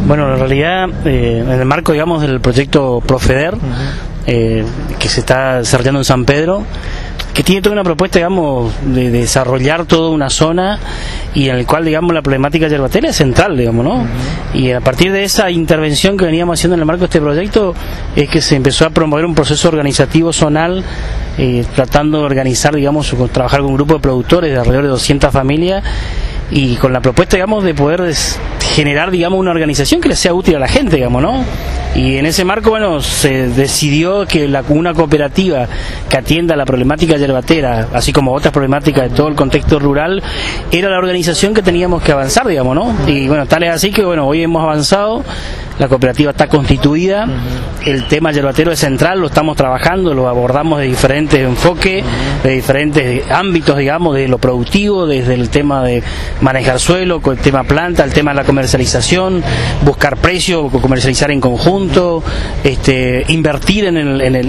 Bueno, en realidad, en el marco, digamos, del proyecto Profeder, que se está desarrollando en San Pedro, que tiene toda una propuesta, digamos, de desarrollar toda una zona y en el cual, digamos, la problemática yerbatera es central, digamos, ¿no? Y a partir de esa intervención que veníamos haciendo en el marco de este proyecto es que se empezó a promover un proceso organizativo zonal, tratando de organizar, digamos, trabajar con un grupo de productores de alrededor de 200 familias y con la propuesta, digamos, de poder generar, digamos, una organización que le sea útil a la gente, digamos, ¿no? Y en ese marco, bueno, se decidió que una cooperativa que atienda la problemática yerbatera, así como otras problemáticas de todo el contexto rural, era la organización que teníamos que avanzar, digamos, ¿no? Y bueno, tal es así que, bueno, hoy hemos avanzado, la cooperativa está constituida, el tema yerbatero es central, lo estamos trabajando, lo abordamos de diferentes enfoques, de diferentes ámbitos, digamos, de lo productivo, desde el tema de manejar suelo, con el tema planta, el tema de la comercialización, buscar precios, comercializar en conjunto, invertir en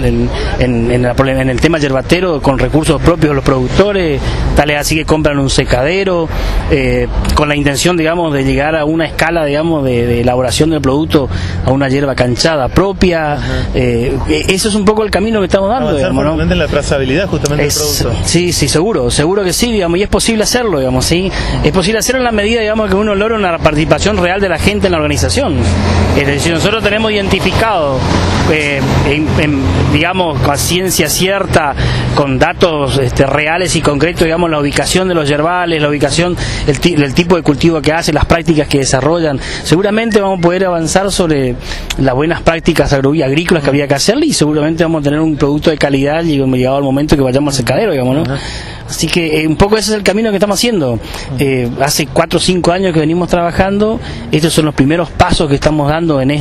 el tema yerbatero con recursos propios de los productores, tal es así que compran un secadero, con la intención, digamos, de llegar a una escala, digamos, de elaboración del producto a una hierba canchada propia. Eso es un poco el camino que estamos dando, digamos, ¿no? En la trazabilidad justamente del producto. Sí, seguro que sí, digamos, y es posible hacerlo, digamos, sí, es posible hacerlo en la medida, digamos, que uno logra una participación real de la gente en la organización. Es decir, nosotros tenemos identificado, digamos, con ciencia cierta, con datos reales y concretos, digamos, la ubicación de los yerbales, la ubicación, el tipo de cultivo que hacen, las prácticas que desarrollan. Seguramente vamos a poder avanzar sobre las buenas prácticas agrícolas que había que hacerle y seguramente vamos a tener un producto de calidad llegado al momento que vayamos al secadero, digamos, ¿no? Así que un poco ese es el camino que estamos haciendo. Hace 4 o 5 años que venimos trabajando, estos son los primeros pasos que estamos dando en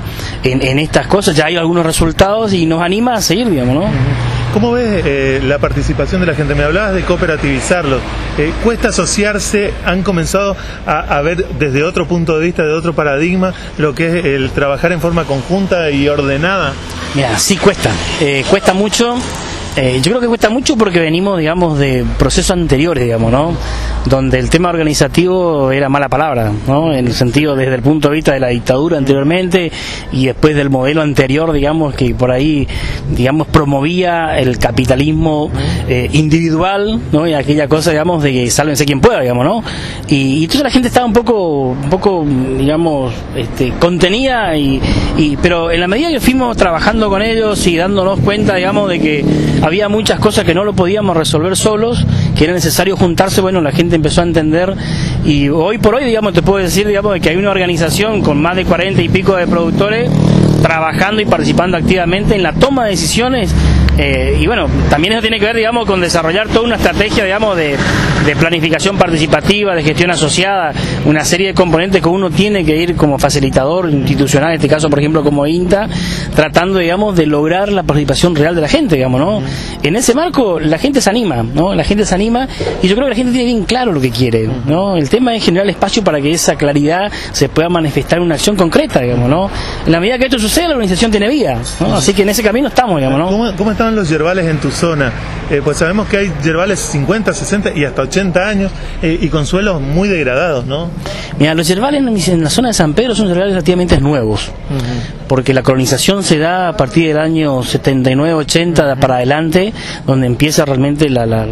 estas cosas, ya hay algunos resultados y nos anima a seguir, digamos, ¿no? ¿Cómo ves la participación de la gente? Me hablabas de cooperativizarlos. ¿Cuesta asociarse? ¿Han comenzado a ver desde otro punto de vista, de otro paradigma, lo que es el trabajar en forma conjunta y ordenada? Mira, sí cuesta. Cuesta mucho. Yo creo que cuesta mucho porque venimos, digamos, de procesos anteriores, digamos, ¿no? Donde el tema organizativo era mala palabra, ¿no? En el sentido desde el punto de vista de la dictadura anteriormente y después del modelo anterior, digamos, que por ahí, digamos, promovía el capitalismo individual, ¿no? Y aquella cosa, digamos, de que sálvense quien pueda, digamos, ¿no? Y entonces la gente estaba un poco, digamos, contenida pero en la medida que fuimos trabajando con ellos y dándonos cuenta, digamos, de que había muchas cosas que no lo podíamos resolver solos, que era necesario juntarse, bueno, la gente empezó a entender y hoy por hoy, digamos, te puedo decir, digamos, que hay una organización con más de 40 y pico de productores trabajando y participando activamente en la toma de decisiones y bueno, también eso tiene que ver, digamos, con desarrollar toda una estrategia, digamos, de planificación participativa, de gestión asociada, una serie de componentes que uno tiene que ir como facilitador institucional, en este caso, por ejemplo, como INTA, tratando, digamos, de lograr la participación real de la gente, digamos, ¿no? En ese marco, la gente se anima, ¿no? La gente se anima y yo creo que la gente tiene bien claro lo que quiere, ¿no? El tema es generar espacio para que esa claridad se pueda manifestar en una acción concreta, digamos, ¿no? En la medida que esto sucede, la organización tiene vida, ¿no? Así que en ese camino estamos, digamos, ¿no? ¿Cómo estaban los yerbales en tu zona? Pues sabemos que hay yerbales 50, 60 y hasta 80 años y con suelos muy degradados, ¿no? Mira, los yerbales en la zona de San Pedro son yerbales relativamente nuevos, porque la colonización se da a partir del año 79, 80 para adelante, donde empieza realmente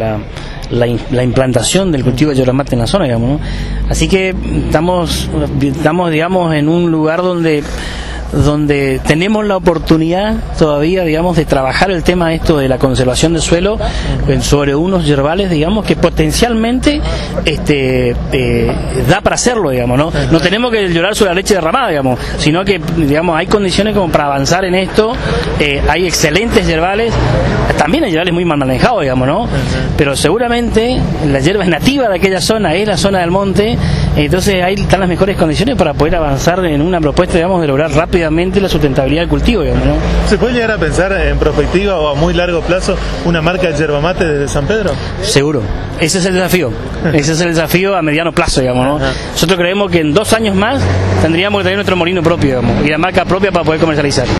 la implantación del cultivo de yerba mate en la zona, digamos, ¿no? Así que estamos, digamos, en un lugar donde tenemos la oportunidad todavía, digamos, de trabajar el tema esto de la conservación del suelo sobre unos yerbales, digamos, que potencialmente da para hacerlo, digamos, ¿no? No tenemos que llorar sobre la leche derramada, digamos, sino que, digamos, hay condiciones como para avanzar en esto. Hay excelentes yerbales, también hay yerbales muy mal manejados, digamos, ¿no? Pero seguramente la yerba es nativa de aquella zona, es la zona del monte, entonces ahí están las mejores condiciones para poder avanzar en una propuesta, digamos, de lograr rápidamente la sustentabilidad del cultivo, digamos, ¿no? ¿Se puede llegar a pensar en perspectiva o a muy largo plazo una marca de yerba mate desde San Pedro? Seguro, ese es el desafío. Ese es el desafío a mediano plazo, digamos, ¿no? Nosotros creemos que en 2 años más tendríamos que tener nuestro molino propio, digamos, y la marca propia para poder comercializar.